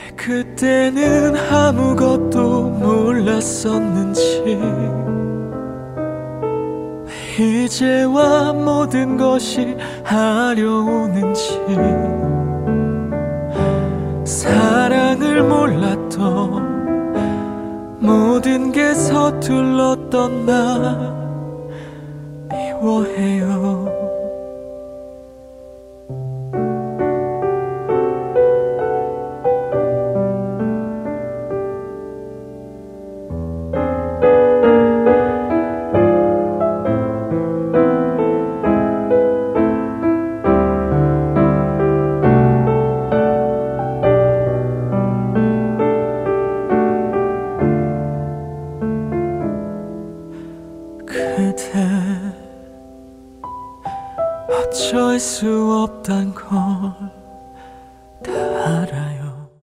그때는 아무것도 몰랐었는지 이제와 모든 것이 아려오는지 사랑을 몰랐던 모든 게 서툴렀던 나 미워해요. 그대 어쩔 수 없단 걸